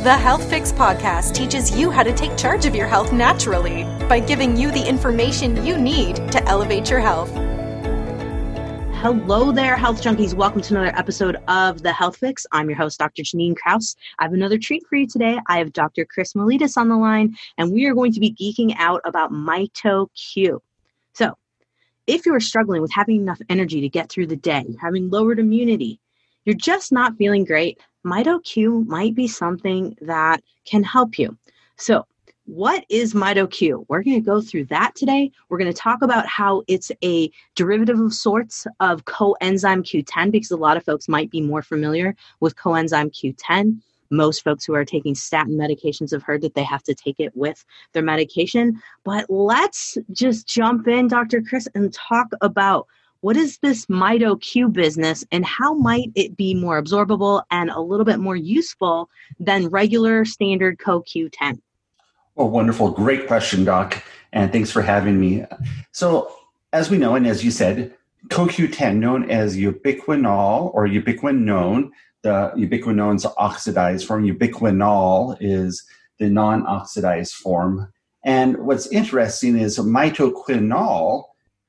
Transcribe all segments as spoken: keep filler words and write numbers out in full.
The Health Fix podcast teaches you how to take charge of your health naturally by giving you the information you need to elevate your health. Hello there, health junkies. Welcome to another episode of The Health Fix. I'm your host, Doctor Janine Krause. I have another treat for you today. I have Doctor Chris Miletus on the line, and we are going to be geeking out about MitoQ. So, if you are struggling with having enough energy to get through the day, you're having lowered immunity, you're just not feeling great, MitoQ might be something that can help you. So, what is MitoQ? We're going to go through that today. We're going to talk about how it's a derivative of sorts of coenzyme Q ten, because a lot of folks might be more familiar with coenzyme Q ten. Most folks who are taking statin medications have heard that they have to take it with their medication. But let's just jump in, Doctor Chris, and talk about what is this MitoQ business and how might it be more absorbable and a little bit more useful than regular standard co Q ten? Oh, wonderful. Great question, Doc. And thanks for having me. So as we know, and as you said, co Q ten, known as ubiquinol or ubiquinone, the ubiquinone's oxidized form. Ubiquinol is the non-oxidized form. And what's interesting is mitoquinol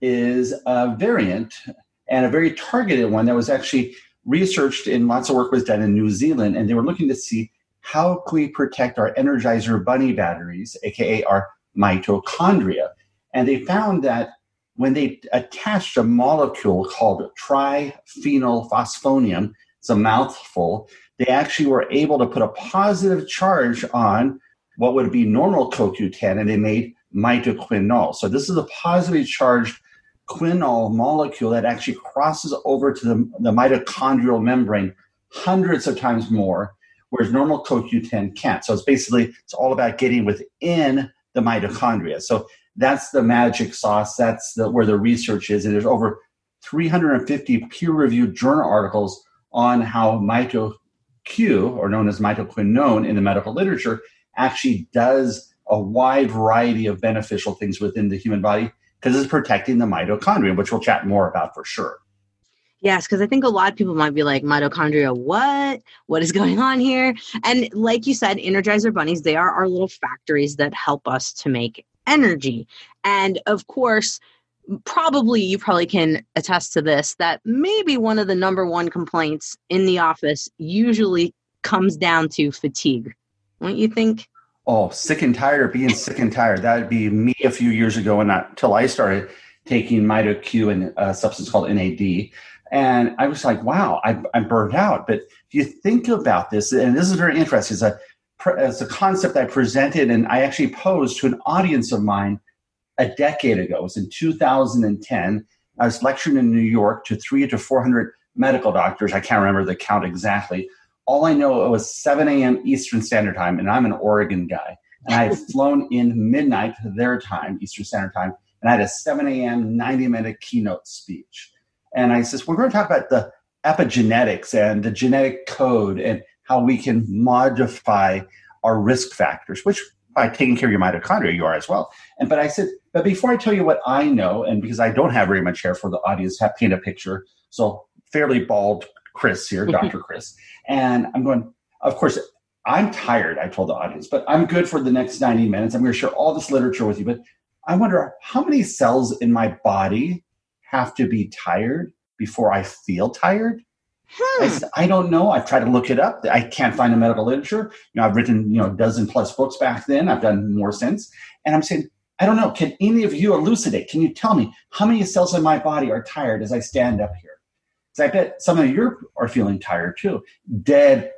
is a variant and a very targeted one that was actually researched, and lots of work was done in New Zealand. And they were looking to see how can we protect our Energizer bunny batteries, aka our mitochondria. And they found that when they attached a molecule called triphenylphosphonium, it's a mouthful, they actually were able to put a positive charge on what would be normal co Q ten, and they made mitoquinol. So this is a positively charged quinol molecule that actually crosses over to the, the mitochondrial membrane hundreds of times more, whereas normal co Q ten can't. So it's basically, it's all about getting within the mitochondria. So that's the magic sauce. That's the, where the research is. And there's over three hundred fifty peer-reviewed journal articles on how MitoQ, or known as mitoquinone in the medical literature, actually does a wide variety of beneficial things within the human body because it's protecting the mitochondria, which we'll chat more about for sure. Yes, because I think a lot of people might be like, mitochondria, what? What is going on here? And like you said, Energizer bunnies, they are our little factories that help us to make energy. And of course, probably, you probably can attest to this, that maybe one of the number one complaints in the office usually comes down to fatigue. Don't you think? Oh, sick and tired of being sick and tired. That would be me a few years ago, and not until I started taking MitoQ and a substance called N A D. And I was like, wow, I, I'm burnt out. But if you think about this, and this is very interesting, it's a, it's a concept I presented and I actually posed to an audience of mine a decade ago. It was in two thousand ten. I was lecturing in New York to three to four hundred medical doctors. I can't remember the count exactly. All I know, it was seven a.m. Eastern Standard Time, and I'm an Oregon guy. And I had flown in midnight their time, Eastern Standard Time, and I had a seven a.m. ninety-minute keynote speech. And I says, we're going to talk about the epigenetics and the genetic code and how we can modify our risk factors, which by taking care of your mitochondria, you are as well. And but I said, but before I tell you what I know, and because I don't have very much hair for the audience, have paint a picture. So fairly bald Chris here, Doctor Chris. And I'm going, of course, I'm tired, I told the audience, but I'm good for the next ninety minutes. I'm going to share all this literature with you. But I wonder how many cells in my body have to be tired before I feel tired? Hmm. I said, I don't know. I've tried to look it up. I can't find the medical literature. You know, I've written, you know, a dozen plus books back then. I've done more since. And I'm saying, I don't know. Can any of you elucidate? Can you tell me how many cells in my body are tired as I stand up here? Because I bet some of you are feeling tired too. Dead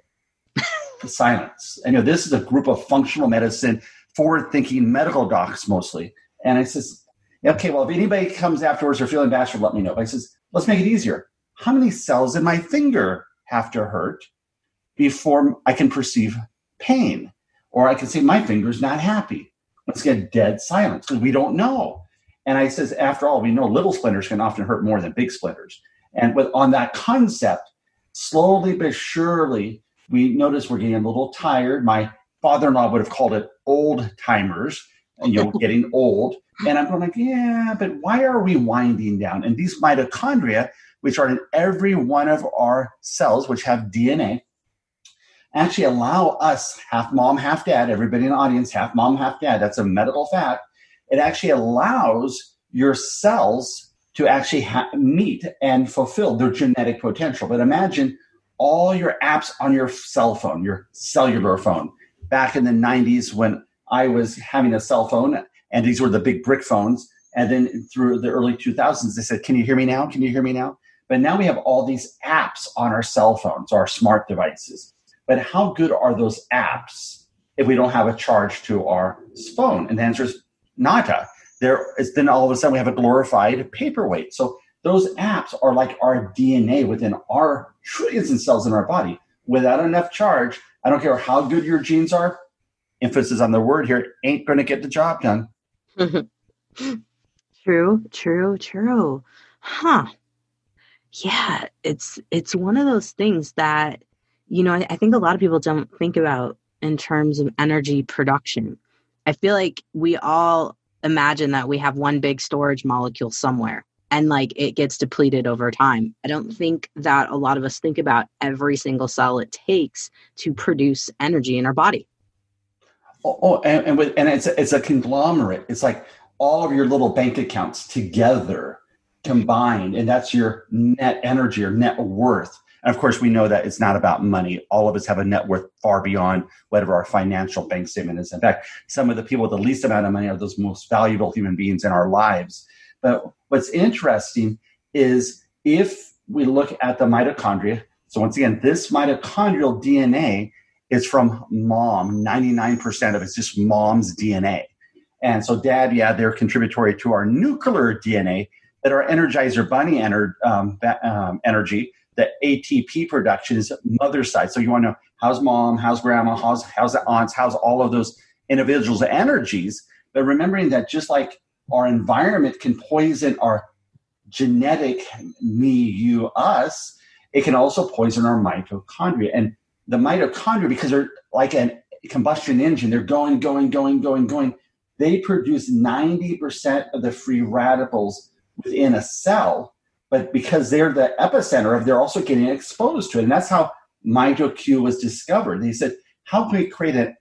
silence. I know this is a group of functional medicine, forward-thinking medical docs mostly. And I says, okay, well, if anybody comes afterwards or feeling bashful, let me know. But I says, let's make it easier. How many cells in my finger have to hurt before I can perceive pain? Or I can say my finger's not happy. Let's get dead silence because we don't know. And I says, after all, we know little splinters can often hurt more than big splinters. And with, on that concept, slowly but surely, we notice we're getting a little tired. My father-in-law would have called it old timers, you know, getting old. And I'm going like, yeah, but why are we winding down? And these mitochondria, which are in every one of our cells, which have D N A, actually allow us, half mom, half dad, everybody in the audience, half mom, half dad, that's a medical fact. It actually allows your cells to actually ha- meet and fulfill their genetic potential. But imagine all your apps on your cell phone, your cellular phone. Back in the nineties when I was having a cell phone, and these were the big brick phones, and then through the early two thousands, they said, can you hear me now? Can you hear me now? But now we have all these apps on our cell phones, our smart devices. But how good are those apps if we don't have a charge to our phone? And the answer is nada. There is then all of a sudden we have a glorified paperweight. So those apps are like our D N A within our trillions of cells in our body. Without enough charge, I don't care how good your genes are, emphasis on the word here, ain't going to get the job done. True, true, true. Huh. Yeah, it's it's one of those things that, you know, I, I think a lot of people don't think about in terms of energy production. I feel like we all imagine that we have one big storage molecule somewhere and like it gets depleted over time. I don't think that a lot of us think about every single cell it takes to produce energy in our body. Oh, oh and, and, with, and it's, a, it's a conglomerate. It's like all of your little bank accounts together combined, and that's your net energy or net worth. And of course, we know that it's not about money. All of us have a net worth far beyond whatever our financial bank statement is. In fact, some of the people with the least amount of money are those most valuable human beings in our lives. But what's interesting is if we look at the mitochondria, so once again, this mitochondrial D N A is from mom. ninety-nine percent of it's just mom's D N A. And so dad, yeah, they're contributory to our nuclear D N A, that our Energizer Bunny ener- um, um, energy, the A T P production is mother's side. So you want to know how's mom, how's grandma, how's how's the aunts, how's all of those individuals' energies. But remembering that just like our environment can poison our genetic me, you, us, it can also poison our mitochondria. And the mitochondria, because they're like a combustion engine, they're going, going, going, going, going. They produce ninety percent of the free radicals within a cell, but because they're the epicenter of, they're also getting exposed to it. And that's how MitoQ was discovered. They said, how can we create an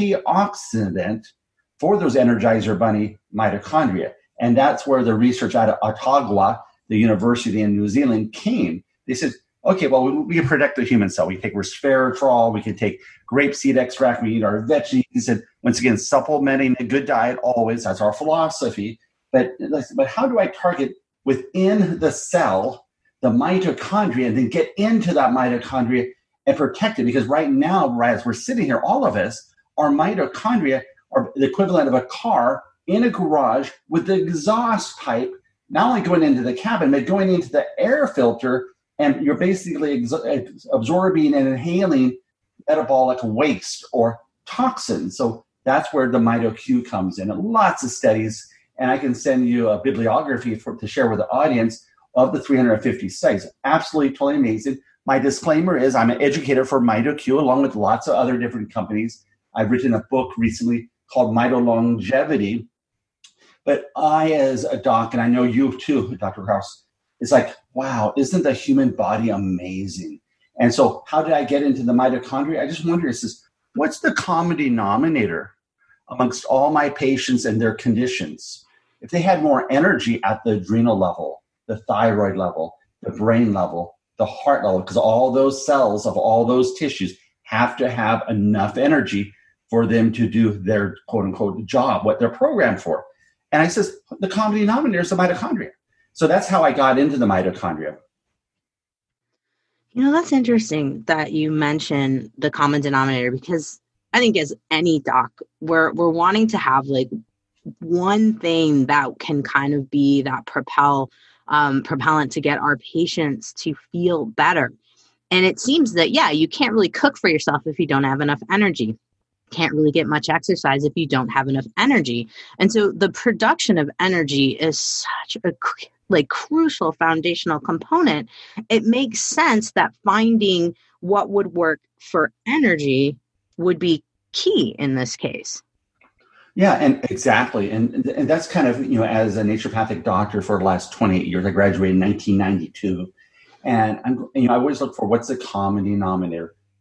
antioxidant for those Energizer Bunny mitochondria? And that's where the research out of Ottawa, the university in New Zealand, came. They said, okay, well, we, we can protect the human cell. We take resveratrol, we can take grapeseed extract, we eat our veggies, and once again, supplementing a good diet always, that's our philosophy. But, but how do I target within the cell, the mitochondria, and then get into that mitochondria and protect it? Because right now, right as we're sitting here, all of us, our mitochondria are the equivalent of a car in a garage with the exhaust pipe, not only going into the cabin, but going into the air filter, and you're basically ex- absorbing and inhaling metabolic waste or toxins. So that's where the MitoQ comes in. And lots of studies. And I can send you a bibliography for, to share with the audience of the three hundred fifty studies. Absolutely, totally amazing. My disclaimer is I'm an educator for MitoQ along with lots of other different companies. I've written a book recently called MitoLongevity. But I, as a doc, and I know you too, Doctor Krause, it's like, wow, isn't the human body amazing? And so how did I get into the mitochondria? I just wonder, is this, what's the common denominator amongst all my patients and their conditions? If they had more energy at the adrenal level, the thyroid level, the brain level, the heart level, because all those cells of all those tissues have to have enough energy for them to do their quote unquote job, what they're programmed for. And I says, the common denominator is the mitochondria. So that's how I got into the mitochondria. You know, that's interesting that you mention the common denominator, because I think as any doc, we're we're wanting to have like one thing that can kind of be that propel um, propellant to get our patients to feel better. And it seems that, yeah, you can't really cook for yourself if you don't have enough energy. Can't really get much exercise if you don't have enough energy. And so the production of energy is such a like crucial foundational component. It makes sense that finding what would work for energy would be key in this case. Yeah, and exactly. And and that's kind of, you know, as a naturopathic doctor for the last twenty-eight years, I graduated in nineteen ninety-two. And I'm, you know, I always look for what's the common denominator.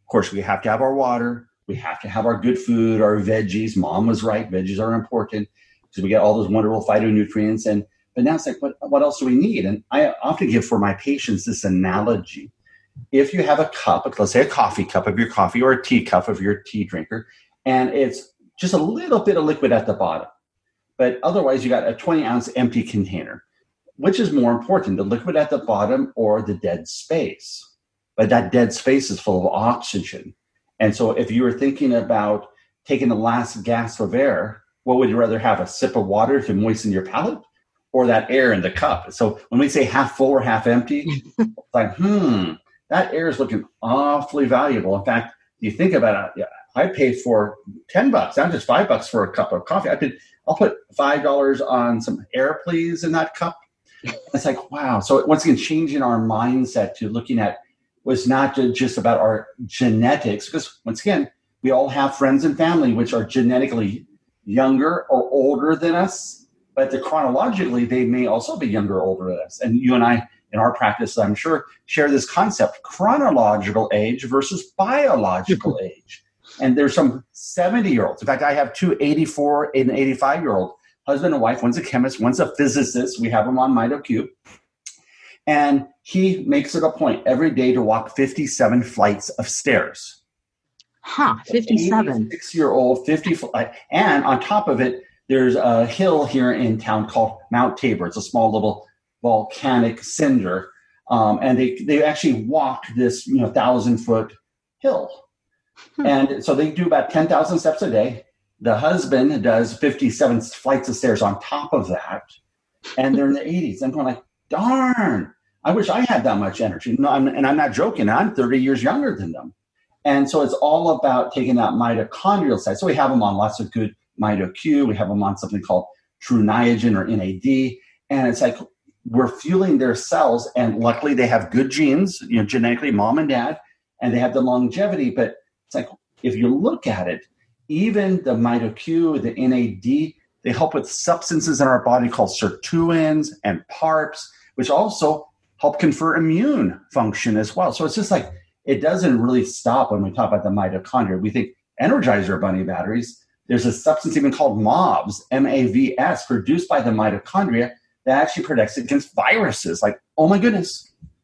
course, we have to have our water. We have to have our good food, our veggies. Mom was right. Veggies are important because we get all those wonderful phytonutrients. And but now it's like, what, what else do we need? And I often give for my patients this analogy. If you have a cup, let's say a coffee cup of your coffee or a tea cup of your tea drinker, and it's just a little bit of liquid at the bottom, but otherwise you got a twenty ounce empty container. Which is more important, the liquid at the bottom or the dead space? But that dead space is full of oxygen. And so if you were thinking about taking the last gasp of air, what would you rather have, a sip of water to moisten your palate or that air in the cup? So when we say half full or half empty, it's like, hmm, that air is looking awfully valuable. In fact, you think about it, I pay for ten bucks, not just five bucks for a cup of coffee. I could, I'll put five dollars on some air, please, in that cup. It's like, wow. So once again, changing our mindset to looking at was not just about our genetics, because once again, we all have friends and family which are genetically younger or older than us, but the chronologically, they may also be younger or older than us. And you and I, in our practice, I'm sure, share this concept, chronological age versus biological age. And there's some seventy-year-olds. In fact, I have two eighty-four and eighty-five-year-old husband and wife. One's a chemist, one's a physicist. We have them on MitoQ. And he makes it a point every day to walk fifty-seven flights of stairs. Huh, fifty-seven. Six-year-old, fifty, and on top of it, there's a hill here in town called Mount Tabor. It's a small little volcanic cinder, um, and they they actually walk this you know thousand-foot hill. Hmm. And so they do about ten thousand steps a day. The husband does fifty-seven flights of stairs on top of that, and they're in the eighties. I'm going like, darn, I wish I had that much energy. No, I'm, and I'm not joking. I'm thirty years younger than them. And so it's all about taking that mitochondrial side. So we have them on lots of good MitoQ. We have them on something called True Niagen or N A D. And it's like we're fueling their cells. And luckily they have good genes, you know, genetically, mom and dad, and they have the longevity. But it's like if you look at it, even the MitoQ, the N A D, they help with substances in our body called sirtuins and PARPs, which also help confer immune function as well. So it's just like, it doesn't really stop when we talk about the mitochondria. We think Energizer bunny batteries. There's a substance even called M A V S, M A V S, produced by the mitochondria that actually protects against viruses. Like, oh my goodness.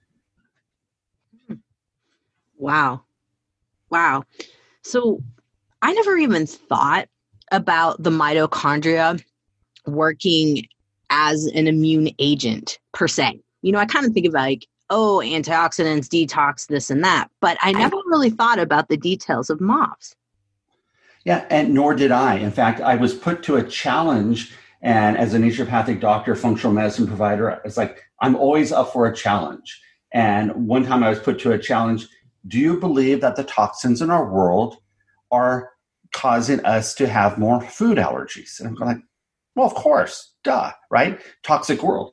Wow. Wow. So I never even thought about the mitochondria working as an immune agent per se. You know, I kind of think about like, oh, antioxidants, detox, this and that, but I never really thought about the details of M A V S. Yeah, and nor did I. In fact, I was put to a challenge, and as a naturopathic doctor, functional medicine provider, it's like, I'm always up for a challenge. And one time I was put to a challenge, do you believe that the toxins in our world are causing us to have more food allergies? And I'm going like, well, of course, duh, right? Toxic world.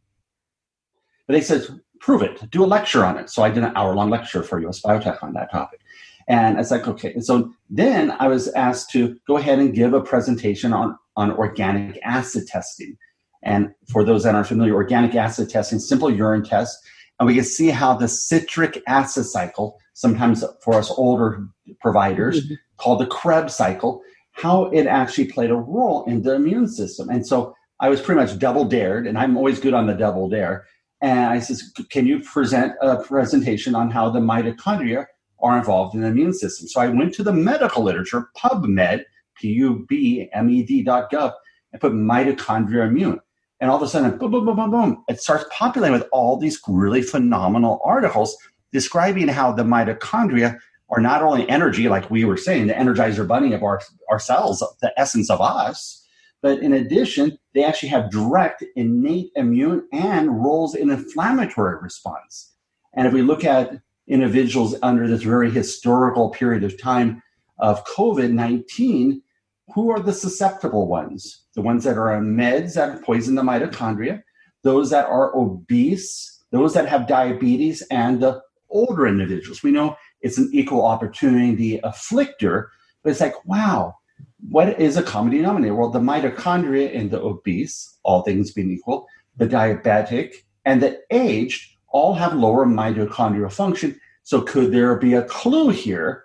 But they said, prove it, do a lecture on it. So I did an hour long lecture for U S Biotech on that topic. And it's like, okay. And so then I was asked to go ahead and give a presentation on, on organic acid testing. And for those that aren't familiar, organic acid testing, simple urine test. And we can see how the citric acid cycle, sometimes for us older providers, mm-hmm. called the Krebs cycle, how it actually played a role in the immune system. And so I was pretty much double dared, and I'm always good on the double dare. And I says, can you present a presentation on how the mitochondria are involved in the immune system? So I went to the medical literature, PubMed, P U B M E D dot gov, and put mitochondria immune. And all of a sudden, boom, boom, boom, boom, boom, it starts populating with all these really phenomenal articles describing how the mitochondria are not only energy, like we were saying, the Energizer bunny of our, our cells, the essence of us, but in addition, they actually have direct innate immune and roles in inflammatory response. And if we look at individuals under this very historical period of time of COVID nineteen, who are the susceptible ones? The ones that are on meds that poison the mitochondria, those that are obese, those that have diabetes, and the older individuals. We know it's an equal opportunity afflictor, but it's like, wow, what is a common denominator? Well, the mitochondria in the obese, all things being equal, the diabetic, and the aged all have lower mitochondrial function. So could there be a clue here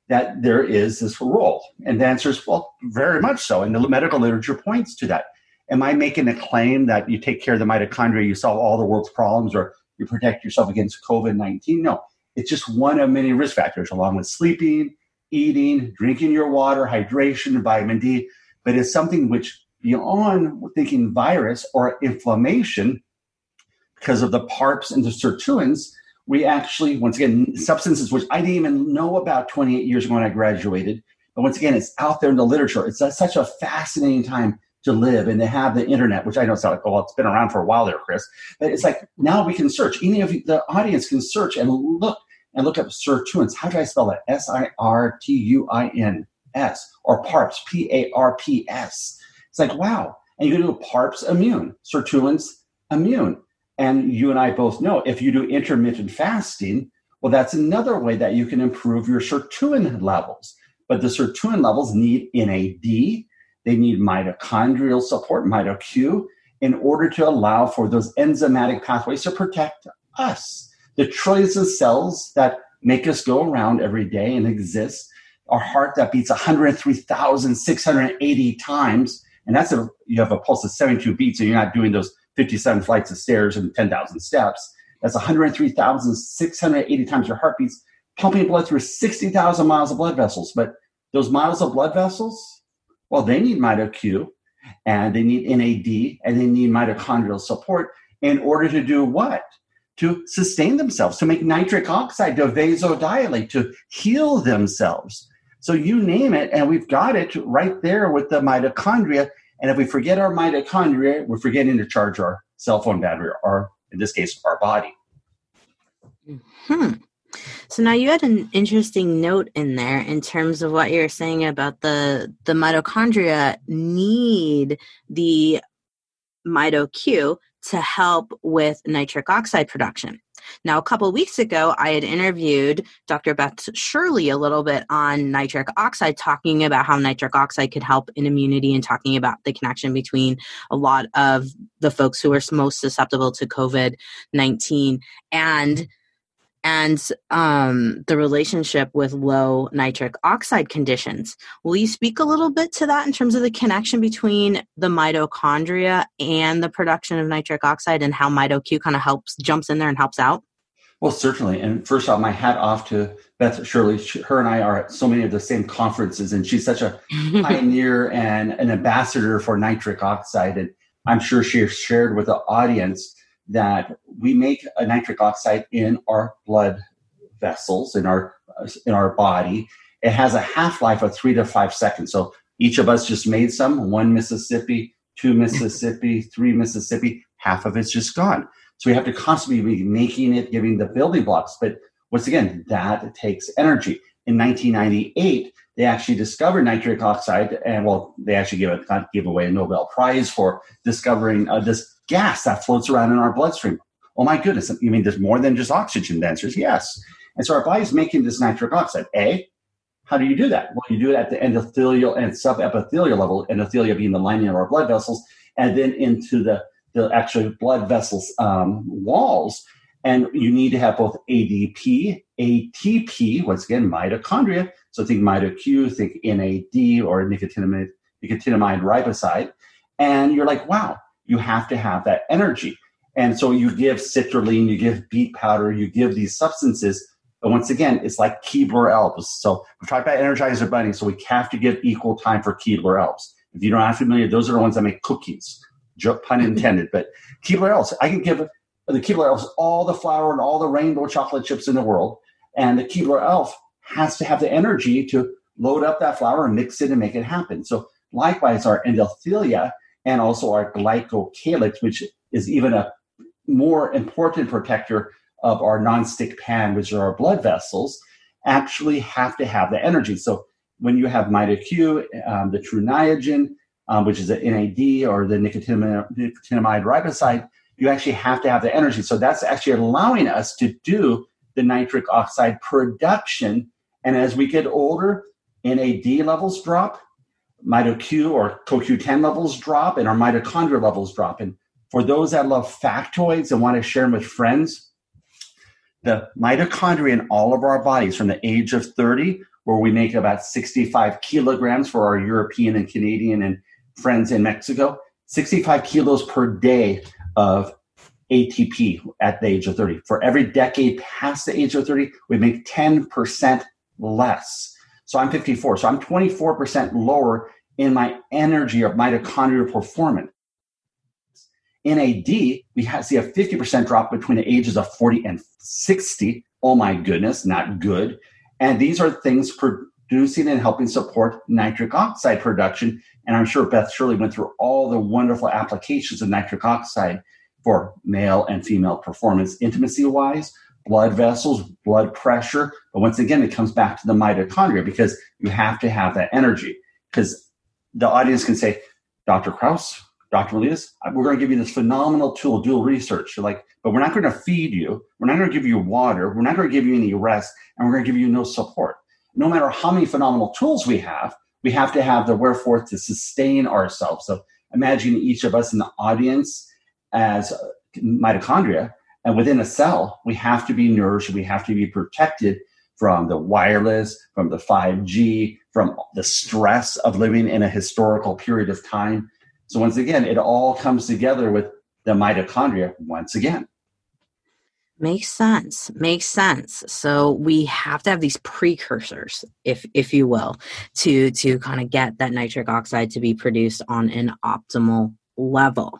that there is this role? And the answer is, well, very much so. And the medical literature points to that. Am I making a claim that you take care of the mitochondria, you solve all the world's problems, or you protect yourself against COVID nineteen? No, it's just one of many risk factors, along with sleeping, eating, drinking your water, hydration, vitamin D. But it's something which, beyond thinking virus or inflammation, because of the PARPs and the sirtuins, we actually, once again, substances which I didn't even know about twenty-eight years ago when I graduated. But once again, it's out there in the literature. It's a, such a fascinating time to live, and they have the internet, which I know sounds like, oh, well, it's been around for a while there, Chris. But it's like, now we can search. Any of the audience can search and look and look up sirtuins. How do I spell that? S I R T U I N S, or PARPs, P A R P S. It's like, wow. And you can do PARPs immune, sirtuins immune. And you and I both know if you do intermittent fasting, well, that's another way that you can improve your sirtuin levels. But the sirtuin levels need N A D. They need mitochondrial support, MitoQ, in order to allow for those enzymatic pathways to protect us. The trillions of cells that make us go around every day and exist, our heart that beats one hundred three thousand six hundred eighty times, and that's a, you have a pulse of seventy-two beats, and you're not doing those fifty-seven flights of stairs and ten thousand steps. That's one hundred three thousand six hundred eighty times your heart beats, pumping blood through sixty thousand miles of blood vessels. But those miles of blood vessels, well, they need MitoQ, and they need N A D, and they need mitochondrial support in order to do what? To sustain themselves, to make nitric oxide, to vasodilate, to heal themselves. So you name it, and we've got it right there with the mitochondria. And if we forget our mitochondria, we're forgetting to charge our cell phone battery, or in this case, our body. Hmm. So now you had an interesting note in there in terms of what you're saying about the, the mitochondria need the MitoQ to help with nitric oxide production. Now, a couple of weeks ago, I had interviewed Doctor Beth Shirley a little bit on nitric oxide, talking about how nitric oxide could help in immunity and talking about the connection between a lot of the folks who are most susceptible to COVID nineteen and and um, the relationship with low nitric oxide conditions. Will you speak a little bit to that in terms of the connection between the mitochondria and the production of nitric oxide, and how MitoQ kind of helps, jumps in there and helps out? Well, certainly. And first off, my hat off to Beth Shirley. She, her and I are at so many of the same conferences, and she's such a pioneer and an ambassador for nitric oxide. And I'm sure she has shared with the audience that we make a nitric oxide in our blood vessels, in our in our body. It has a half-life of three to five seconds. So each of us just made some, one Mississippi, two Mississippi, three Mississippi, half of it's just gone. So we have to constantly be making it, giving the building blocks. But once again, that takes energy. In nineteen ninety-eight, they actually discovered nitric oxide, and well, they actually gave, a, gave away a Nobel Prize for discovering uh, this gas that floats around in our bloodstream. Oh my goodness, you mean there's more than just oxygen? The answer is yes. And so our body's making this nitric oxide. A, how do you do that? Well, you do it at the endothelial and subepithelial level, endothelia being the lining of our blood vessels, and then into the, the actual blood vessels um, walls. And you need to have both A D P, A T P, once again, mitochondria. So think MitoQ, think N A D, or nicotinamide, nicotinamide riboside. And you're like, wow, you have to have that energy. And so you give citrulline, you give beet powder, you give these substances. But once again, it's like Keebler-Elves. So we talked about Energizer Bunny, so we have to give equal time for Keebler-Elves. If you're not familiar, those are the ones that make cookies. Joke, pun intended. But Keebler-Elves, I can give the Keebler-Elves all the flour and all the rainbow chocolate chips in the world. And the Keebler-Elf has to have the energy to load up that flour and mix it and make it happen. So likewise, our endothelia and also our glycocalyx, which is even a more important protector of our nonstick pan, which are our blood vessels, actually have to have the energy. So when you have MitoQ, um, the true Niagen, um, which is the N A D or the nicotinamide, nicotinamide riboside, you actually have to have the energy. So that's actually allowing us to do the nitric oxide production. And as we get older, N A D levels drop, MitoQ or C O Q ten levels drop, and our mitochondria levels drop. And for those that love factoids and want to share them with friends, the mitochondria in all of our bodies from the age of thirty where we make about sixty-five kilograms for our European and Canadian and friends in Mexico, sixty-five kilos per day of A T P at the age of thirty. For every decade past the age of thirty, we make ten percent less. So I'm fifty-four. So I'm twenty-four percent lower in my energy or mitochondrial performance. N A D, we have, see a fifty percent drop between the ages of forty and sixty. Oh my goodness, not good. And these are things producing and helping support nitric oxide production. And I'm sure Beth Shirley went through all the wonderful applications of nitric oxide for male and female performance, intimacy-wise, blood vessels, blood pressure. But once again, it comes back to the mitochondria because you have to have that energy. Because the audience can say, Doctor Krause, Doctor Miletus, we're going to give you this phenomenal tool, dual research. You're like, but we're not going to feed you. We're not going to give you water. We're not going to give you any rest. And we're going to give you no support. No matter how many phenomenal tools we have, we have to have the wherefore to sustain ourselves. So imagine each of us in the audience as mitochondria. And within a cell, we have to be nourished. We have to be protected from the wireless, from the five G, from the stress of living in a historical period of time. So once again, it all comes together with the mitochondria once again. Makes sense. Makes sense. So we have to have these precursors, if if you will, to to kind of get that nitric oxide to be produced on an optimal level.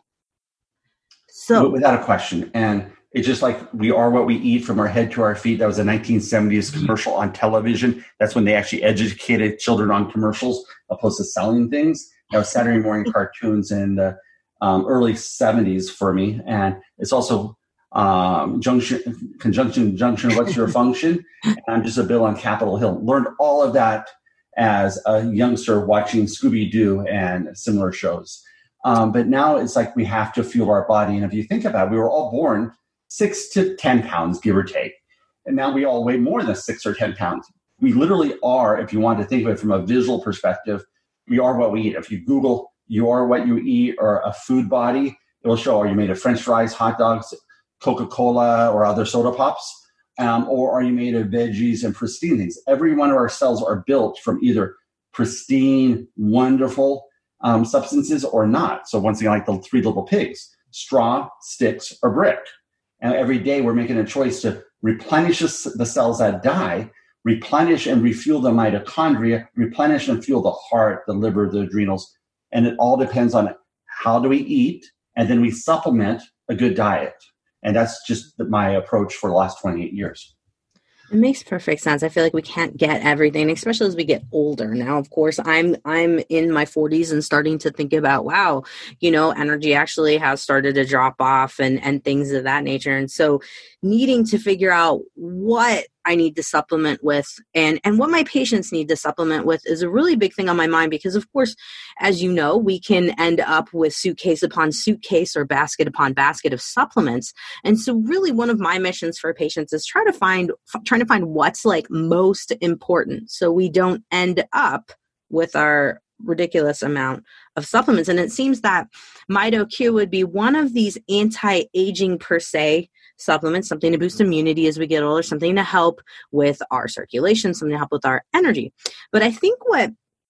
So without a question. And it's just like we are what we eat, from our head to our feet. That was a nineteen seventies commercial on television. That's when they actually educated children on commercials opposed to selling things. That was Saturday morning cartoons in the um, early seventies for me. And it's also um, junction, conjunction, junction, what's your function? And I'm just a Bill on Capitol Hill. Learned all of that as a youngster watching Scooby-Doo and similar shows. Um, but now it's like we have to fuel our body. And if you think about it, we were all born six to ten pounds, give or take. And now we all weigh more than six or ten pounds. We literally are, if you want to think of it from a visual perspective, we are what we eat. If you Google you are what you eat or a food body, it will show, are you made of French fries, hot dogs, Coca-Cola, or other soda pops? Um, or are you made of veggies and pristine things? Every one of our cells are built from either pristine, wonderful um, substances or not. So once again, like the three little pigs, straw, sticks, or brick. And every day we're making a choice to replenish the cells that die, replenish and refuel the mitochondria, replenish and fuel the heart, the liver, the adrenals. And it all depends on how do we eat, and then we supplement a good diet. And that's just my approach for the last twenty-eight years. It makes perfect sense. I feel like we can't get everything, especially as we get older. Now, of course, I'm I'm in my forties and starting to think about, wow, you know, energy actually has started to drop off and, and things of that nature. And so needing to figure out what I need to supplement with and, and what my patients need to supplement with is a really big thing on my mind because, of course, as you know, we can end up with suitcase upon suitcase or basket upon basket of supplements. And so really one of my missions for patients is try to find, f- trying to find what's like most important so we don't end up with our ridiculous amount of supplements. And it seems that MitoQ would be one of these anti-aging per se supplements, something to boost immunity as we get older, something to help with our circulation, something to help with our energy. But I think what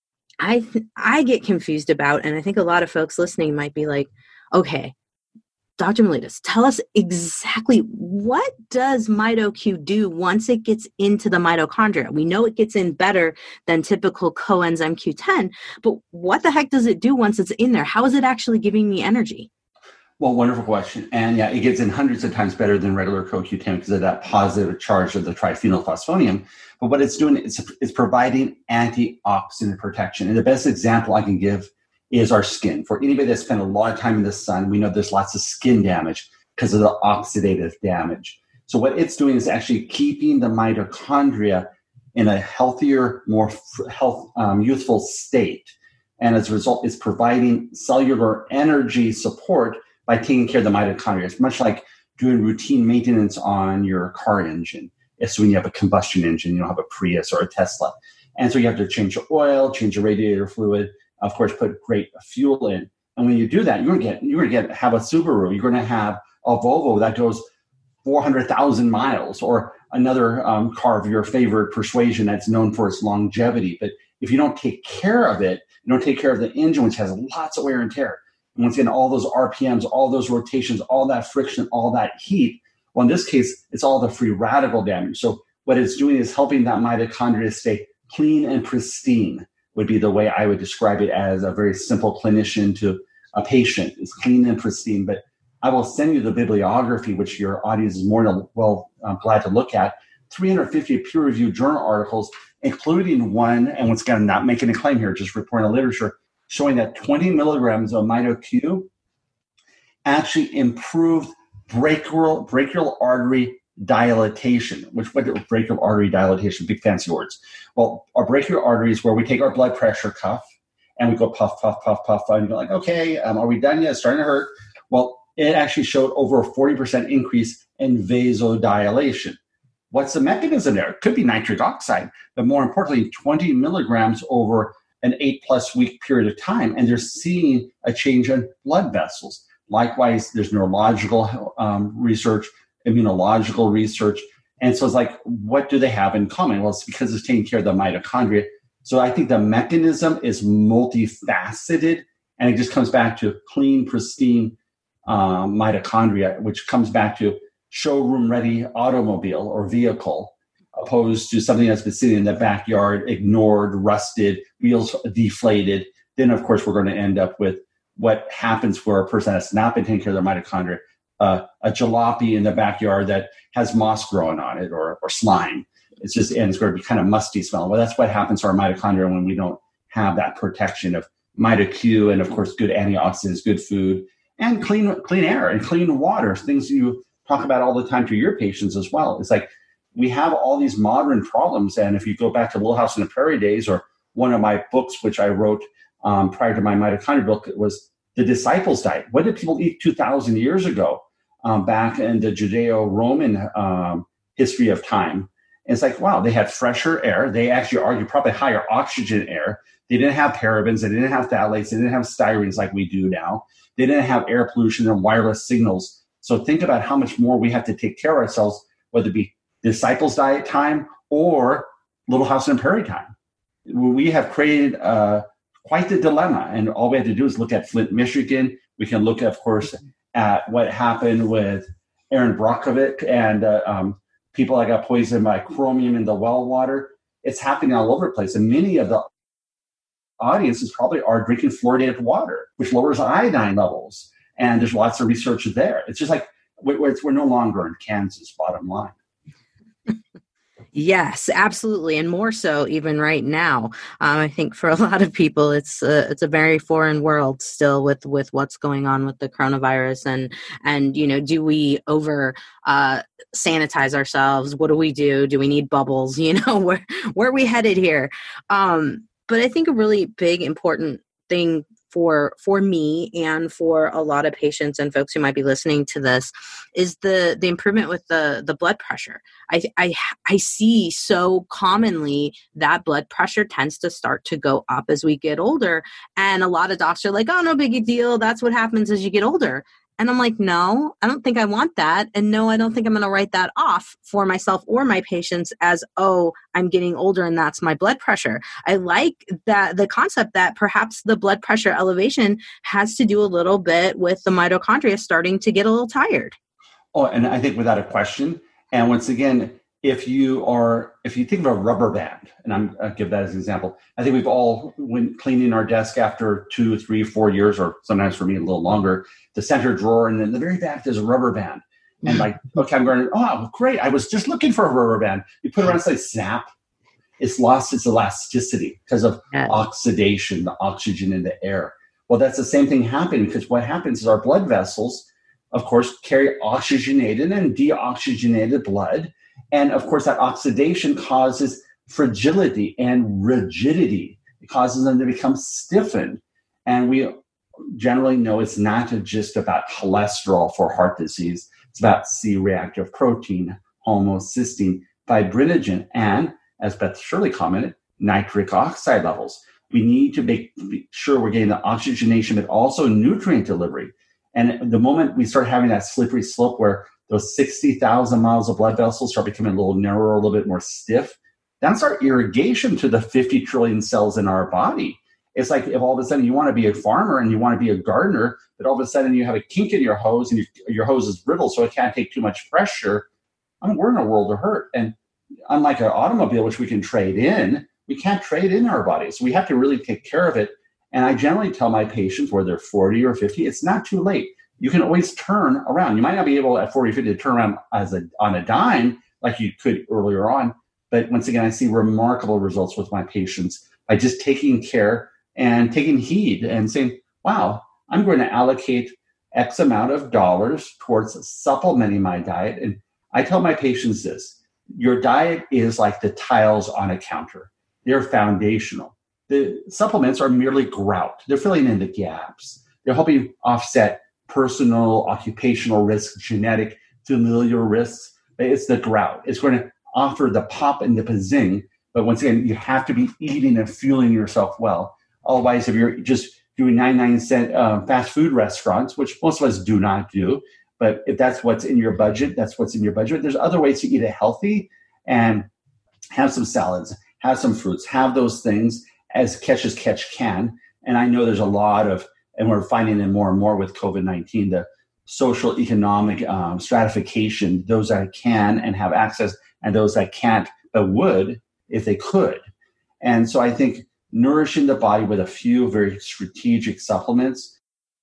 I th- I get confused about, and I think a lot of folks listening might be like, okay, Doctor Miletus, tell us exactly what does MitoQ do once it gets into the mitochondria? We know it gets in better than typical coenzyme Q ten, but what the heck does it do once it's in there? How is it actually giving me energy? Well, wonderful question. And yeah, it gets in hundreds of times better than regular co Q ten because of that positive charge of the triphenylphosphonium. But what it's doing is it's providing antioxidant protection. And the best example I can give is our skin. For anybody that spent a lot of time in the sun, we know there's lots of skin damage because of the oxidative damage. So what it's doing is actually keeping the mitochondria in a healthier, more health, um, youthful state. And as a result, it's providing cellular energy support by taking care of the mitochondria. It's much like doing routine maintenance on your car engine. It's when you have a combustion engine, you don't have a Prius or a Tesla. And so you have to change your oil, change your radiator fluid, of course, put great fuel in. And when you do that, you're going to get, you're going to get, have a Subaru. You're going to have a Volvo that goes four hundred thousand miles, or another um, car of your favorite persuasion that's known for its longevity. But if you don't take care of it, you don't take care of the engine, which has lots of wear and tear. And once again, all those R P Ms, all those rotations, all that friction, all that heat. Well, in this case, it's all the free radical damage. So what it's doing is helping that mitochondria stay clean and pristine, would be the way I would describe it as a very simple clinician to a patient. It's clean and pristine. But I will send you the bibliography, which your audience is more than well um, glad to look at. three hundred fifty peer-reviewed journal articles, including one, and once again, I'm not making a claim here, just reporting the literature, showing that twenty milligrams of MitoQ actually improved brachial, brachial artery dilatation. Which what is brachial artery dilatation? Big fancy words. Well, our brachial artery is where we take our blood pressure cuff and we go puff, puff, puff, puff, and you're like, okay, um, are we done yet? It's starting to hurt. Well, it actually showed over a forty percent increase in vasodilation. What's the mechanism there? It could be nitric oxide, but more importantly, twenty milligrams over an eight plus week period of time, and they're seeing a change in blood vessels. Likewise, there's neurological um, research, immunological research. And so it's like, what do they have in common? Well, it's because it's taking care of the mitochondria. So I think the mechanism is multifaceted, and it just comes back to clean, pristine um, mitochondria, which comes back to showroom-ready automobile or vehicle, opposed to something that's been sitting in the backyard, ignored, rusted, wheels deflated. Then, of course, we're going to end up with what happens for a person that's not been taking care of their mitochondria, uh, a jalopy in the backyard that has moss growing on it or, or slime. It's just, and it's going to be kind of musty smelling. Well, that's what happens to our mitochondria when we don't have that protection of MitoQ and, of course, good antioxidants, good food, and clean clean air and clean water, things you talk about all the time to your patients as well. It's like we have all these modern problems. And if you go back to Little House on the Prairie days, or one of my books, which I wrote um, prior to my mitochondria book, it was The Disciples' Diet. What did people eat two thousand years ago um, back in the Judeo-Roman um, history of time? And it's like, wow, they had fresher air. They actually argue probably higher oxygen air. They didn't have parabens. They didn't have phthalates. They didn't have styrenes like we do now. They didn't have air pollution and wireless signals. So think about how much more we have to take care of ourselves, whether it be Disciples' Diet time or Little House on the Prairie time. We have created uh, quite the dilemma, and all we have to do is look at Flint, Michigan. We can look, of course, at what happened with Aaron Brockovich and uh, um, people that got poisoned by chromium in the well water. It's happening all over the place, and many of the audiences probably are drinking fluoridated water, which lowers iodine levels. And there's lots of research there. It's just like we're, we're no longer in Kansas, bottom line. Yes, absolutely. And more so even right now. Um, I think for a lot of people, it's a, it's a very foreign world still with, with what's going on with the coronavirus. And, and you know, do we over uh, sanitize ourselves? What do we do? Do we need bubbles? You know, where, where are we headed here? Um, but I think a really big, important thing for for me and for a lot of patients and folks who might be listening to this is the the improvement with the the blood pressure. I I I see so commonly that blood pressure tends to start to go up as we get older, and a lot of docs are like, "Oh, no big deal. That's what happens as you get older." And I'm like, no, I don't think I want that. And no, I don't think I'm going to write that off for myself or my patients as, oh, I'm getting older and that's my blood pressure. I like that the concept that perhaps the blood pressure elevation has to do a little bit with the mitochondria starting to get a little tired. Oh, and I think without a question. And once again, if you are, if you think of a rubber band, and I'm, I'll give that as an example, I think we've all, when cleaning our desk after two, three, four years, or sometimes for me a little longer, the center drawer, and then the very back there's a rubber band. And like, okay, I'm going, oh, great. I was just looking for a rubber band. You put it around, it's like snap. It's lost its elasticity because of yeah. oxidation, the oxygen in the air. Well, that's the same thing happening, because what happens is our blood vessels, of course, carry oxygenated and deoxygenated blood. And of course, that oxidation causes fragility and rigidity. It causes them to become stiffened. And we generally know it's not just about cholesterol for heart disease. It's about C-reactive protein, homocysteine, fibrinogen, and, as Beth Shirley commented, nitric oxide levels. We need to make sure we're getting the oxygenation, but also nutrient delivery. And the moment we start having that slippery slope where those sixty thousand miles of blood vessels start becoming a little narrower, a little bit more stiff. That's our irrigation to the fifty trillion cells in our body. It's like if all of a sudden you want to be a farmer and you want to be a gardener, but all of a sudden you have a kink in your hose and you, your hose is brittle, so it can't take too much pressure. I mean, we're in a world of hurt. And unlike an automobile, which we can trade in, we can't trade in our bodies. So we have to really take care of it. And I generally tell my patients, whether they're forty or fifty, it's not too late. You can always turn around. You might not be able at forty or fifty to turn around as a, on a dime like you could earlier on. But once again, I see remarkable results with my patients by just taking care and taking heed and saying, wow, I'm going to allocate X amount of dollars towards supplementing my diet. And I tell my patients this, your diet is like the tiles on a counter. They're foundational. The supplements are merely grout. They're filling in the gaps. They're helping offset personal, occupational risks, genetic, familial risks. It's the grout. It's going to offer the pop and the pizzing. But once again, you have to be eating and fueling yourself well. Otherwise, if you're just doing ninety-nine cent uh, fast food restaurants, which most of us do not do, but if that's what's in your budget, that's what's in your budget. There's other ways to eat it healthy and have some salads, have some fruits, have those things as catch as catch can. And I know there's a lot of, and we're finding it more and more with COVID nineteen, the social economic um, stratification, those that can and have access and those that can't, but would if they could. And so I think nourishing the body with a few very strategic supplements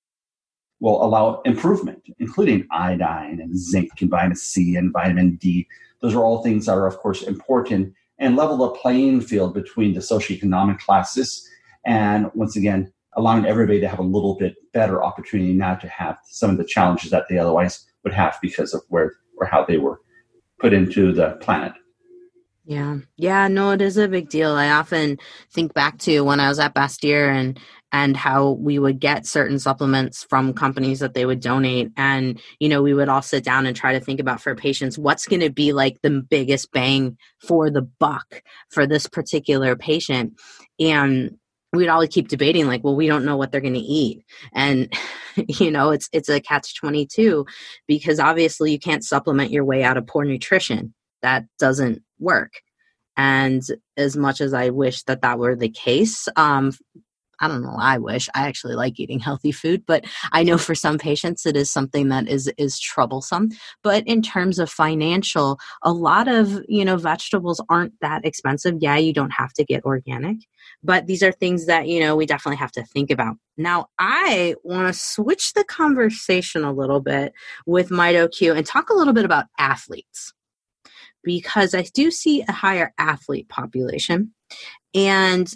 will allow improvement, including iodine and zinc and vitamin C and vitamin D. Those are all things that are, of course, important and level the playing field between the socioeconomic classes. And once again, allowing everybody to have a little bit better opportunity not to have some of the challenges that they otherwise would have because of where or how they were put into the planet. Yeah. Yeah, no, it is a big deal. I often think back to when I was at Bastyr and and how we would get certain supplements from companies that they would donate. And, you know, we would all sit down and try to think about for patients, what's going to be like the biggest bang for the buck for this particular patient. And we'd always keep debating like, well, we don't know what they're going to eat. And, you know, it's it's a catch twenty-two because obviously you can't supplement your way out of poor nutrition. That doesn't work. And as much as I wish that that were the case, um, I don't know, I wish. I actually like eating healthy food, but I know for some patients it is something that is is troublesome. But in terms of financial, a lot of, you know, vegetables aren't that expensive. Yeah, you don't have to get organic, but these are things that, you know, we definitely have to think about. Now, I want to switch the conversation a little bit with MitoQ and talk a little bit about athletes, because I do see a higher athlete population, and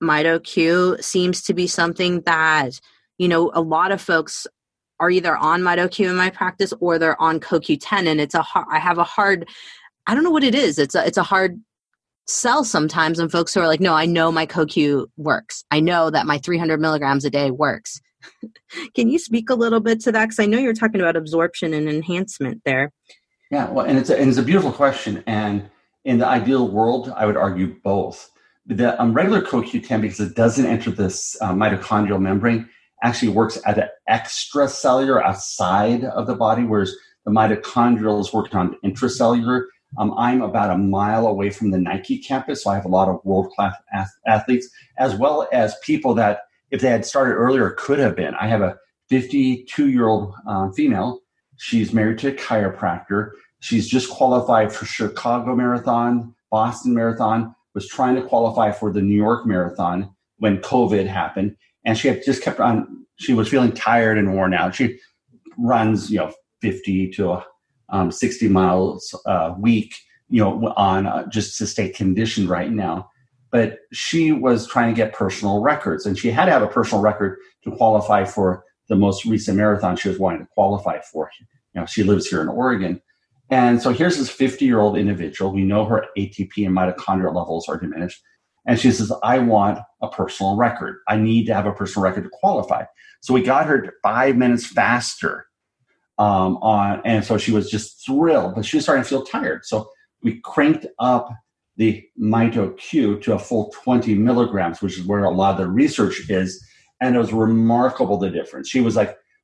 MitoQ seems to be something that, you know, a lot of folks are either on MitoQ in my practice or they're on C O Q ten, and it's a hard, I have a hard, I don't know what it is. It's a, it's a hard sell sometimes on folks who are like, no, I know my C O Q works. I know that my three hundred milligrams a day works. Can you speak a little bit to that? Because I know you're talking about absorption and enhancement there. Yeah, well, and it's a, and it's a beautiful question. And in the ideal world, I would argue both. The um, regular C O Q ten, because it doesn't enter this uh, mitochondrial membrane, actually works at an extracellular outside of the body, whereas the mitochondrial is working on intracellular. Um, I'm about a mile away from the Nike campus, so I have a lot of world-class ath- athletes, as well as people that, if they had started earlier, could have been. I have a fifty-two-year-old uh, female. She's married to a chiropractor. She's just qualified for Chicago Marathon, Boston Marathon, was trying to qualify for the New York Marathon when COVID happened. And she had just kept on, she was feeling tired and worn out. She runs, you know, fifty to um, sixty miles a week, you know, on uh, just to stay conditioned right now. But she was trying to get personal records, and she had to have a personal record to qualify for the most recent marathon she was wanting to qualify for. You know, she lives here in Oregon. And so here's this fifty-year-old individual. We know her A T P and mitochondrial levels are diminished. And she says, I want a personal record. I need to have a personal record to qualify. So we got her five minutes faster um, on, and so she was just thrilled, but she was starting to feel tired. So we cranked up the MitoQ to a full twenty milligrams, which is where a lot of the research is. And it was remarkable, the difference. She was like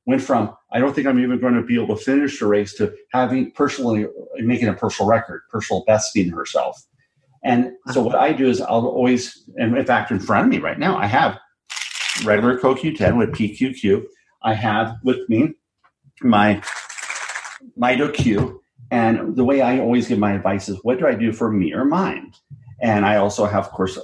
went from, I don't think I'm even going to be able to finish the race, to having personally making a personal record, personal besting herself. And so what I do is I'll always, and in fact, in front of me right now, I have regular C O Q ten with P Q Q. I have with me my MitoQ. And the way I always give my advice is, what do I do for me or mine? And I also have, of course,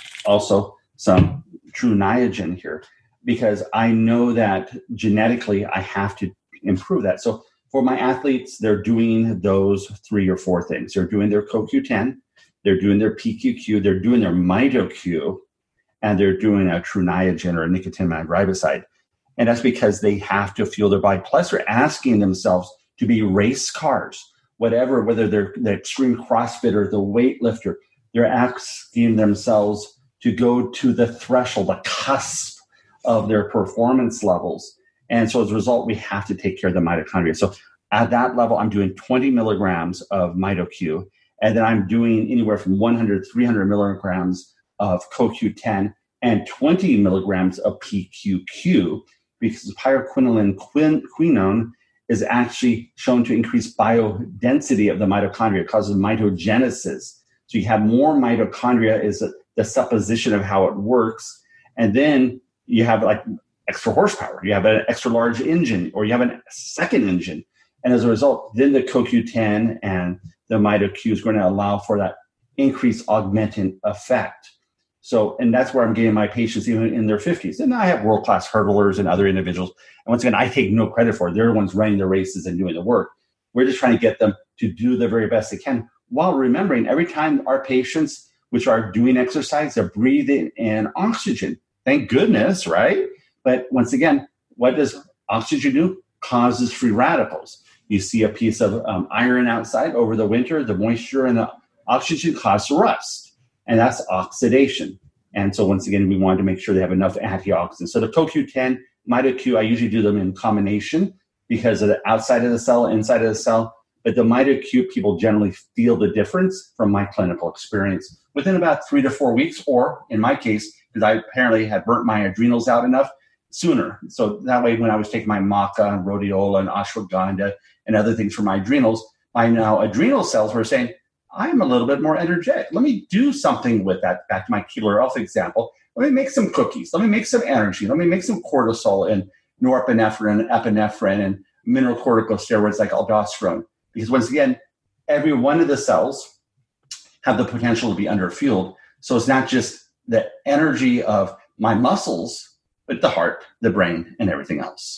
also some True Niagen here, because I know that genetically I have to improve that. So for my athletes, they're doing those three or four things. They're doing their C O Q ten, they're doing their P Q Q, they're doing their MitoQ, and they're doing a True Niagen or a nicotinamide riboside. And that's because they have to fuel their body. Plus, they're asking themselves to be race cars, whatever, whether they're the extreme CrossFitter, the weightlifter, they're asking themselves to go to the threshold, the cusp of their performance levels. And so as a result, we have to take care of the mitochondria. So at that level, I'm doing twenty milligrams of MitoQ, and then I'm doing anywhere from one hundred, three hundred milligrams of C O Q ten and twenty milligrams of P Q Q, because pyroquinolone quin- quinone is actually shown to increase biodensity of the mitochondria. It causes mitogenesis. So you have more mitochondria is the supposition of how it works. And then you have like extra horsepower. You have an extra large engine, or you have a second engine. And as a result, then the C O Q ten and the MitoQ is going to allow for that increased augmentant effect. So, and that's where I'm getting my patients even in their fifties. And I have world-class hurdlers and other individuals. And once again, I take no credit for it. They're the ones running the races and doing the work. We're just trying to get them to do the very best they can, while remembering every time our patients, which are doing exercise, they're breathing in oxygen. Thank goodness, right? But once again, what does oxygen do? Causes free radicals. You see a piece of um, iron outside over the winter, the moisture and the oxygen cause rust. And that's oxidation. And so once again, we wanted to make sure they have enough antioxidants. So the C O Q ten, MitoQ, I usually do them in combination because of the outside of the cell, inside of the cell. But the MitoQ, people generally feel the difference from my clinical experience within about three to four weeks, or in my case, because I apparently had burnt my adrenals out enough, sooner. So that way, when I was taking my maca and rhodiola and ashwagandha and other things for my adrenals, my now adrenal cells were saying, I'm a little bit more energetic. Let me do something with that. Back to my Keebler Elf example. Let me make some cookies. Let me make some energy. Let me make some cortisol and norepinephrine and epinephrine and mineral corticosteroids like aldosterone. Because once again, every one of the cells have the potential to be underfueled. So it's not just the energy of my muscles, but the heart, the brain, and everything else.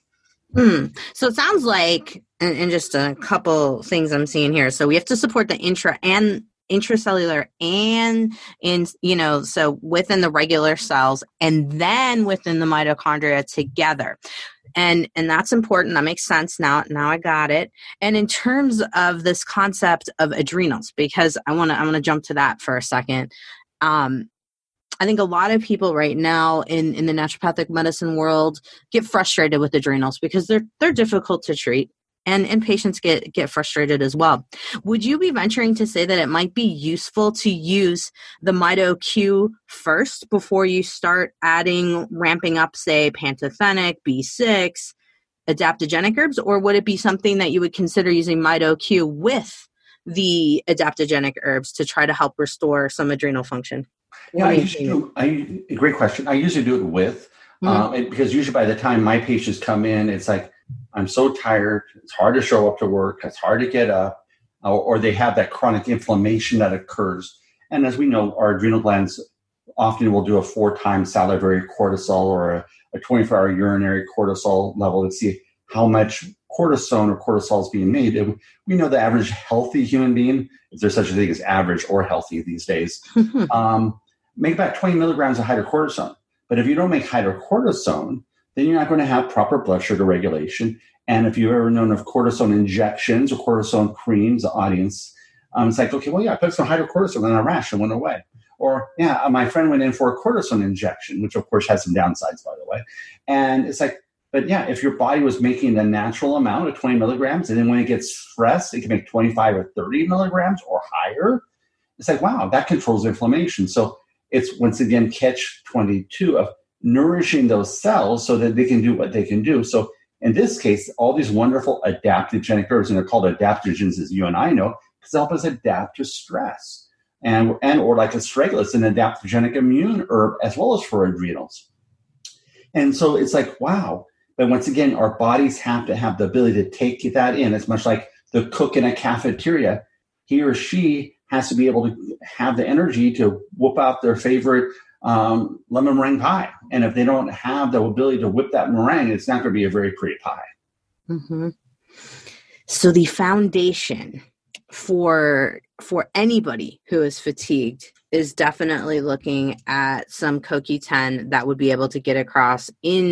Hmm. So it sounds like, and, and just a couple things I'm seeing here. So we have to support the intra and intracellular and in, you know, so within the regular cells and then within the mitochondria together. And, and that's important. That makes sense. Now, now I got it. And in terms of this concept of adrenals, because I want to, I want to jump to that for a second. Um, I think a lot of people right now in, in the naturopathic medicine world get frustrated with adrenals because they're they're difficult to treat, and, and patients get, get frustrated as well. Would you be venturing to say that it might be useful to use the MitoQ first before you start adding, ramping up, say, pantothenic, B six, adaptogenic herbs, or would it be something that you would consider using MitoQ with the adaptogenic herbs to try to help restore some adrenal function? Yeah, I usually do. I, great question. I usually do it with, mm-hmm. um, it, because usually by the time my patients come in, it's like, I'm so tired. It's hard to show up to work. It's hard to get up, or, or they have that chronic inflammation that occurs. And as we know, our adrenal glands often will do a four-time salivary cortisol or a, a twenty-four hour urinary cortisol level to see how much cortisone or cortisol is being made. And we know the average healthy human being, if there's such a thing as average or healthy these days, um, make about twenty milligrams of hydrocortisone. But if you don't make hydrocortisone, then you're not going to have proper blood sugar regulation. And if you've ever known of cortisone injections or cortisone creams, the audience, um, it's like, okay, well, yeah, I put some hydrocortisone and a rash and went away. Or, yeah, my friend went in for a cortisone injection, which of course has some downsides, by the way. And it's like, but yeah, if your body was making the natural amount of twenty milligrams, and then when it gets stressed, it can make twenty-five or thirty milligrams or higher. It's like, wow, that controls inflammation. So it's, once again, catch twenty-two of nourishing those cells so that they can do what they can do. So in this case, all these wonderful adaptogenic herbs, and they're called adaptogens, as you and I know, because they help us adapt to stress. And, and or like astragalus, an adaptogenic immune herb, as well as for adrenals. And so it's like, wow. But once again, our bodies have to have the ability to take that in. It's much like the cook in a cafeteria. He or she has to be able to have the energy to whoop out their favorite um, lemon meringue pie. And if they don't have the ability to whip that meringue, it's not going to be a very pretty pie. Mm-hmm. So the foundation for for anybody who is fatigued is definitely looking at some C O Q ten that would be able to get across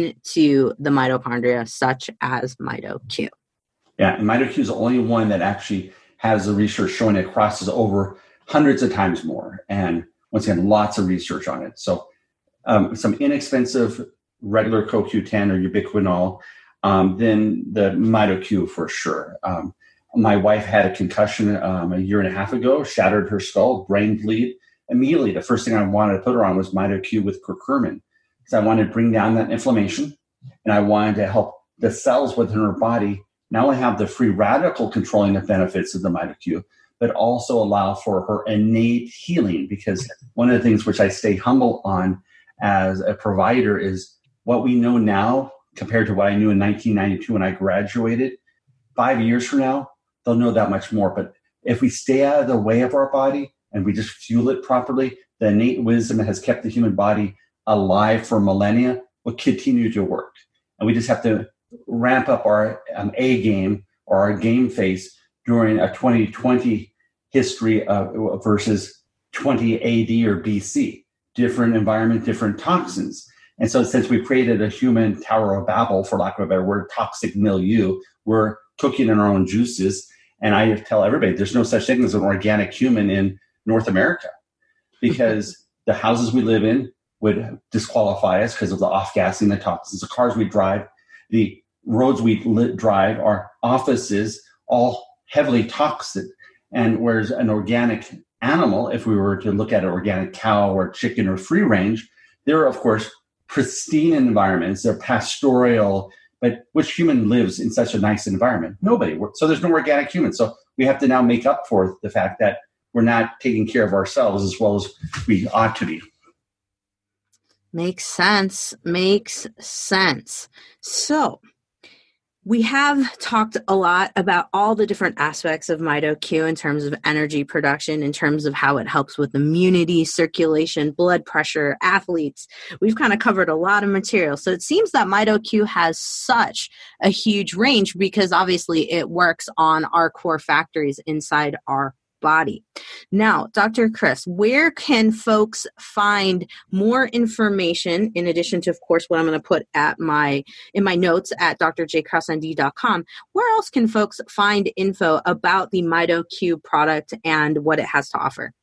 into the mitochondria, such as MitoQ. Yeah, and MitoQ is the only one that actually has the research showing it crosses over hundreds of times more. And once again, lots of research on it. So um, some inexpensive regular C O Q ten or ubiquinol, um, then the MitoQ for sure. Um, my wife had a concussion um, a year and a half ago, shattered her skull, brain bleed. Immediately, the first thing I wanted to put her on was MitoQ with curcumin, because I wanted to bring down that inflammation, and I wanted to help the cells within her body not only have the free radical controlling the benefits of the MitoQ, but also allow for her innate healing. Because one of the things which I stay humble on as a provider is what we know now compared to what I knew in nineteen ninety-two when I graduated. Five years from now, they'll know that much more. But if we stay out of the way of our body and we just fuel it properly, the innate wisdom that has kept the human body alive for millennia will continue to work. And we just have to ramp up our um, A game or our game face during a twenty twenty history of, versus twenty A D or B C. Different environment, different toxins. And so since we created a human Tower of Babel, for lack of a better word, toxic milieu, we're cooking in our own juices. And I tell everybody there's no such thing as an organic human in North America, because the houses we live in would disqualify us because of the off-gassing, the toxins, the cars we drive, the roads we lit, drive, our offices, all heavily toxic. And whereas an organic animal, if we were to look at an organic cow or chicken or free range, they're, of course, pristine environments. They're pastoral, but which human lives in such a nice environment? Nobody. So there's no organic human. So we have to now make up for the fact that we're not taking care of ourselves as well as we ought to be. Makes sense. Makes sense. So we have talked a lot about all the different aspects of MitoQ in terms of energy production, in terms of how it helps with immunity, circulation, blood pressure, athletes. We've kind of covered a lot of material. So it seems that MitoQ has such a huge range because obviously it works on our core factories inside our body. Now, Doctor Chris, where can folks find more information in addition to, of course, what I'm going to put at my in my notes at d r j kraus n d dot com? Where else can folks find info about the MitoQ product and what it has to offer?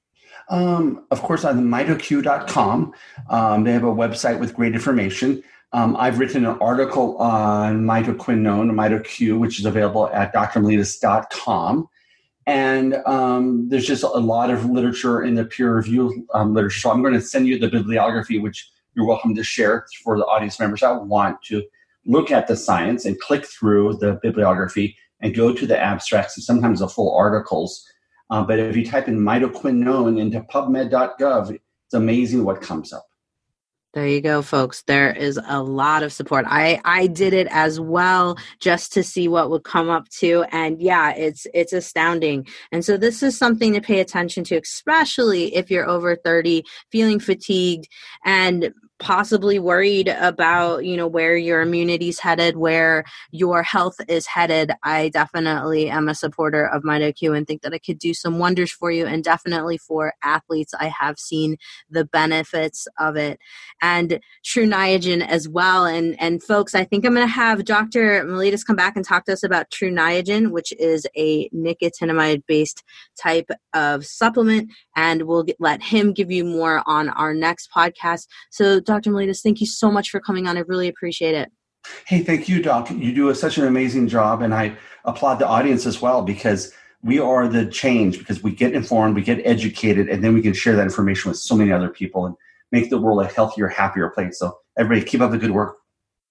Um, of course, on mitoq dot com, um, they have a website with great information. Um, I've written an article on mitoquinone, MitoQ, which is available at d r miletus dot com. And um, there's just a lot of literature in the peer review um, literature. So I'm going to send you the bibliography, which you're welcome to share for the audience members that want to look at the science and click through the bibliography and go to the abstracts and sometimes the full articles. Uh, but if you type in mitoquinone into pubmed dot gov, it's amazing what comes up. There you go, folks. There is a lot of support. I, I did it as well just to see what would come up too. And yeah, it's it's astounding. And so this is something to pay attention to, especially if you're over thirty, feeling fatigued and possibly worried about, you know, where your immunity's headed, where your health is headed. I definitely am a supporter of MitoQ and think that it could do some wonders for you, and definitely for athletes. I have seen the benefits of it, and True Niagen as well. And, and folks, I think I'm going to have Doctor Miletus come back and talk to us about True Niagen, which is a nicotinamide based type of supplement. And we'll get, let him give you more on our next podcast. So Doctor Miletus, thank you so much for coming on. I really appreciate it. Hey, thank you, Doc. You do a, such an amazing job, and I applaud the audience as well, because we are the change, because we get informed, we get educated, and then we can share that information with so many other people and make the world a healthier, happier place. So everybody keep up the good work.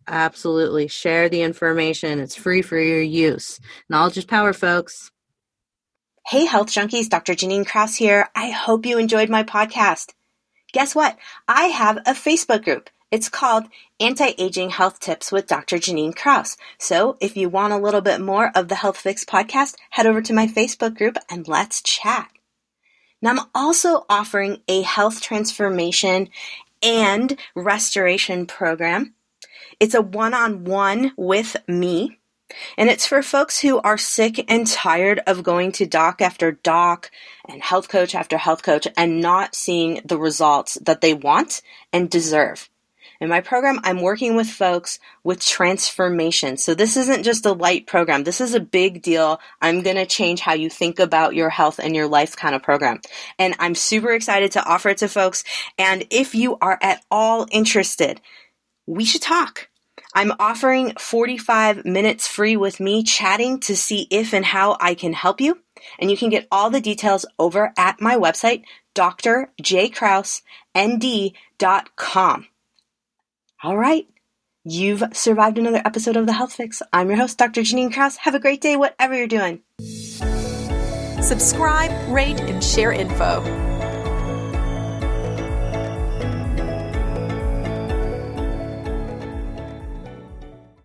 Absolutely. Share the information. It's free for your use. Knowledge is power, folks. Hey, Health Junkies, Doctor Janine Krause here. I hope you enjoyed my podcast. Guess what? I have a Facebook group. It's called Anti-Aging Health Tips with Doctor Janine Krause. So if you want a little bit more of the Health Fix podcast, head over to my Facebook group and let's chat. Now, I'm also offering a health transformation and restoration program. It's a one-on-one with me, and it's for folks who are sick and tired of going to doc after doc and health coach after health coach and not seeing the results that they want and deserve. In my program, I'm working with folks with transformation. So this isn't just a light program. This is a big deal. I'm going to change how you think about your health and your life kind of program. And I'm super excited to offer it to folks. And if you are at all interested, we should talk. I'm offering forty-five minutes free with me chatting to see if and how I can help you. And you can get all the details over at my website, D R J Krause N D dot com. All right. You've survived another episode of The Health Fix. I'm your host, Doctor Janine Krause. Have a great day, whatever you're doing. Subscribe, rate, and share info.